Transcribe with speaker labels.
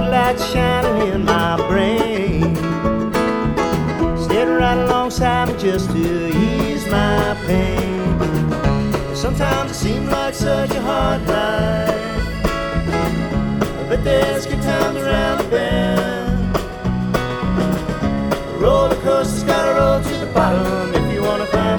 Speaker 1: lights shining in my brain. Sitting right alongside me just to ease my pain. Sometimes it seems like such a hard life, but there's good times around